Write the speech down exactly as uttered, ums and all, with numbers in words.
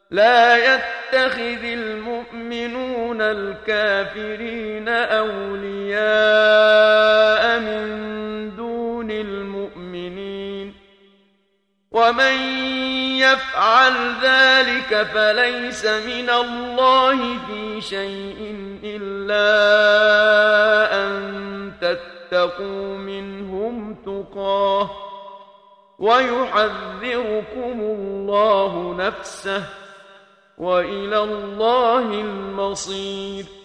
لا يتخذ المؤمنون الكافرين أولياء من دون المؤمنين ومن يفعل ذلك فليس من الله في شيء إلا أن تتقوا منهم تقاه ويحذركم الله نفسه وإلى الله المصير.